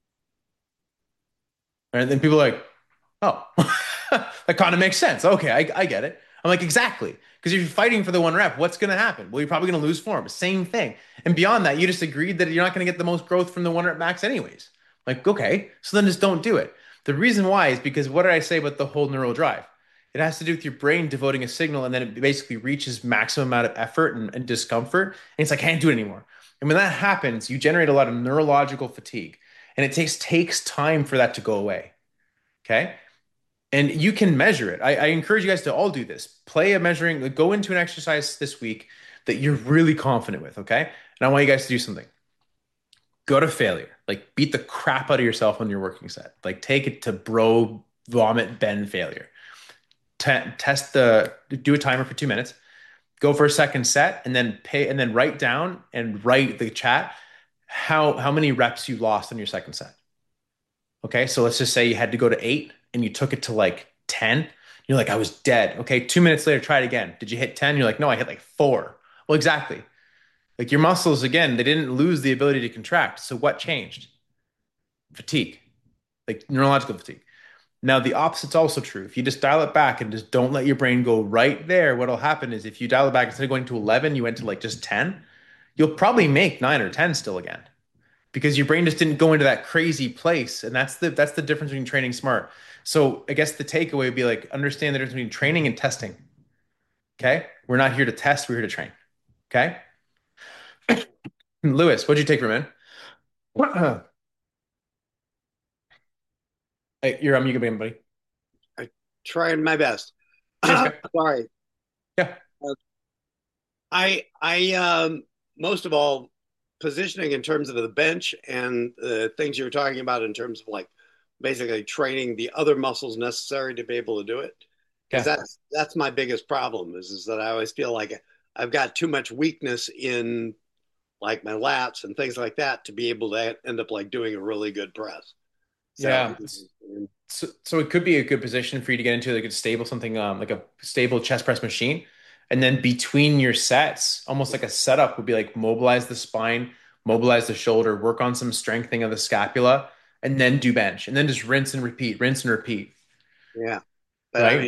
And then people are like, oh, that kind of makes sense. Okay, I get it. I'm like, exactly. Because if you're fighting for the one rep, what's going to happen? Well, you're probably going to lose form. Same thing. And beyond that, you just agreed that you're not going to get the most growth from the one rep max anyways. Like, okay, so then just don't do it. The reason why is because what did I say about the whole neural drive? It has to do with your brain devoting a signal, and then it basically reaches maximum amount of effort and discomfort. And it's like, I can't do it anymore. And when that happens, you generate a lot of neurological fatigue. And it takes time for that to go away. Okay. And you can measure it. I encourage you guys to all do this. Play a measuring, like, go into an exercise this week that you're really confident with. Okay. And I want you guys to do something. Go to failure. Like, beat the crap out of yourself on your working set. Like, take it to bro, vomit, bend failure. Do a timer for 2 minutes. Go for a second set, and then write down and write the chat how many reps you lost on your second set. Okay, so let's just say you had to go to 8 and you took it to like 10. You're like, I was dead. Okay, 2 minutes later, try it again. Did you hit 10? You're like, no, I hit like 4. Well, exactly. Like, your muscles, again, they didn't lose the ability to contract. So what changed? Fatigue, like neurological fatigue. Now, the opposite's also true. If you just dial it back and just don't let your brain go right there, what'll happen is if you dial it back, instead of going to 11, you went to like just 10, you'll probably make 9 or 10 still again because your brain just didn't go into that crazy place. And that's the difference between training smart. So I guess the takeaway would be like, understand the difference between training and testing. Okay. We're not here to test, we're here to train. Okay. Lewis, what'd you take from it? Hey, you're on mute again, buddy. I trying my best. Yes, okay. Sorry. Yeah. I most of all, positioning in terms of the bench and the things you were talking about in terms of like basically training the other muscles necessary to be able to do it. Because Yeah. that's my biggest problem is that I always feel like I've got too much weakness in like my lats and things like that to be able to end up like doing a really good press. So Yeah. So it could be a good position for you to get into, like a stable something, like a stable chest press machine, and then between your sets, almost like a setup would be like mobilize the spine, mobilize the shoulder, work on some strengthening of the scapula, and then do bench, and then just rinse and repeat, yeah, but right?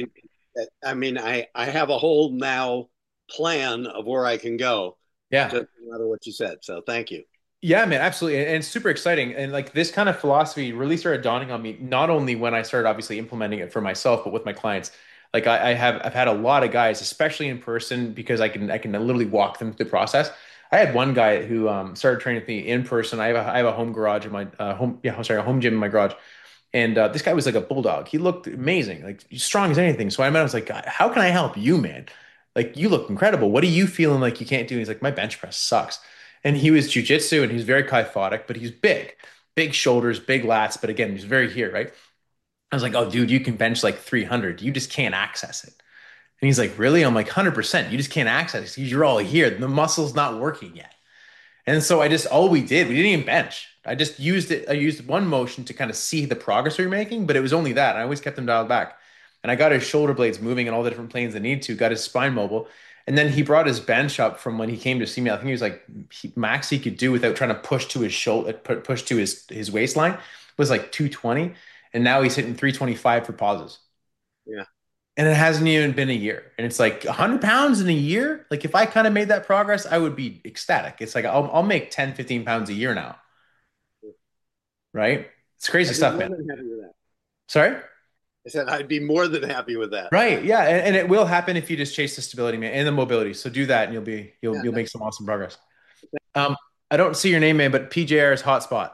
I have a whole now plan of where I can go, Yeah. just no matter what you said. So thank you. Yeah, man, absolutely. And it's super exciting. And like, this kind of philosophy really started dawning on me, not only when I started obviously implementing it for myself, but with my clients. Like, I've had a lot of guys, especially in person, because I can literally walk them through the process. I had one guy who started training with me in person. I have a home garage in my a home gym in my garage. And this guy was like a bulldog. He looked amazing, like strong as anything. So I met him, I was like, how can I help you, man? Like, you look incredible. What are you feeling like you can't do? He's like, my bench press sucks. And he was jujitsu and he was very kyphotic, but he's big shoulders, big lats. But again, he's very here, right? I was like, oh, dude, you can bench like 300. You just can't access it. And he's like, really? I'm like, 100%. You just can't access it. You're all here. The muscle's not working yet. And so all we didn't even bench. I just used it. I used one motion to kind of see the progress we were making, but it was only that. I always kept him dialed back. And I got his shoulder blades moving in all the different planes I need to, got his spine mobile. And then he brought his bench up from when he came to see me. I think he was like, max he could do without trying to push to his shoulder, push to his waistline was like 220. And now he's hitting 325 for pauses. Yeah. And it hasn't even been a year. And it's like 100 pounds in a year. Like, if I kind of made that progress, I would be ecstatic. It's like, I'll make 10, 15 pounds a year now. Right? It's crazy I'd be stuff, more man. than happy with that. Sorry? I said I'd be more than happy with that. Right. Yeah. And it will happen if you just chase the stability, man, and the mobility. So do that and you'll make some awesome progress. I don't see your name, man, but PJR is hotspot.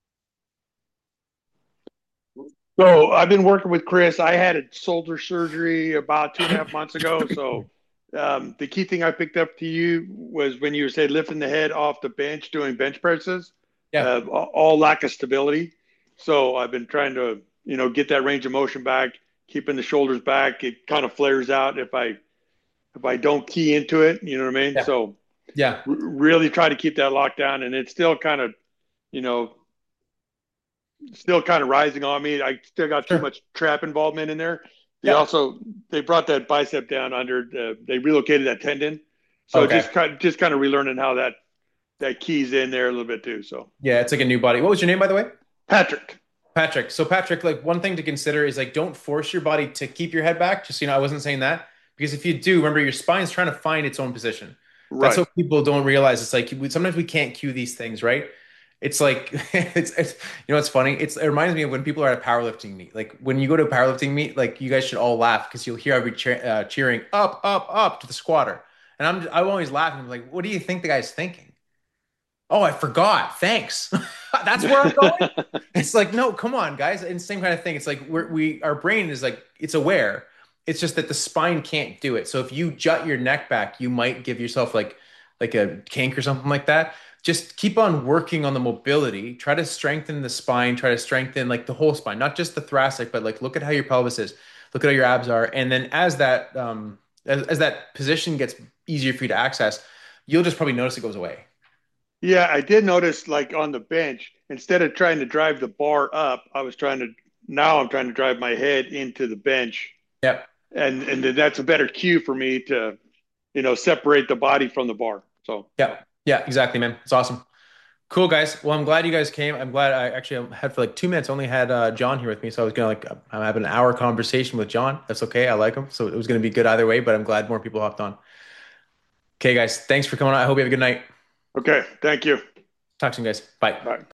So I've been working with Chris. I had a shoulder surgery about 2.5 months ago. So the key thing I picked up to you was when you said lifting the head off the bench, doing bench presses, Yeah. all lack of stability. So I've been trying to, get that range of motion back, keeping the shoulders back. It kind of flares out if I don't key into it. You know what I mean? Yeah. So Yeah. really try to keep that locked down, and it's still kind of, still kind of rising on me. I still got too much trap involvement in there. They brought that bicep down under they relocated that tendon. So Okay. just kind of relearning how that keys in there a little bit too. So Yeah. It's like a new body. What was your name, by the way? Patrick. Patrick. So Patrick, like, one thing to consider is like, don't force your body to keep your head back. Just, I wasn't saying that, because if you do, remember, your spine's trying to find its own position. Right. That's what people don't realize. It's like, sometimes we can't cue these things, right? It's like it's you know what's funny? It reminds me of when people are at a powerlifting meet. Like when you go to a powerlifting meet, like you guys should all laugh because you'll hear cheering up, up, up to the squatter. And I'm always laughing. I'm like, what do you think the guy's thinking? Oh, I forgot. Thanks. That's where I'm going. It's like, no, come on, guys. And same kind of thing. It's like our brain is like it's aware. It's just that the spine can't do it. So if you jut your neck back, you might give yourself like a kink or something like that. Just keep on working on the mobility. Try to strengthen the spine. Try to strengthen like the whole spine, not just the thoracic, but like look at how your pelvis is. Look at how your abs are. And then as that position gets easier for you to access, you'll just probably notice it goes away. Yeah, I did notice like on the bench, instead of trying to drive the bar up, now I'm trying to drive my head into the bench. Yep. And then that's a better cue for me to, separate the body from the bar. So Yeah. Yeah, exactly, man. It's awesome. Cool, guys. Well, I'm glad you guys came. I'm glad I actually had for like 2 minutes, only had John here with me. So I was gonna I'm having an hour conversation with John. That's okay. I like him. So it was gonna be good either way, but I'm glad more people hopped on. Okay, guys. Thanks for coming on. I hope you have a good night. okay, thank you. Talk soon, guys. Bye. Bye.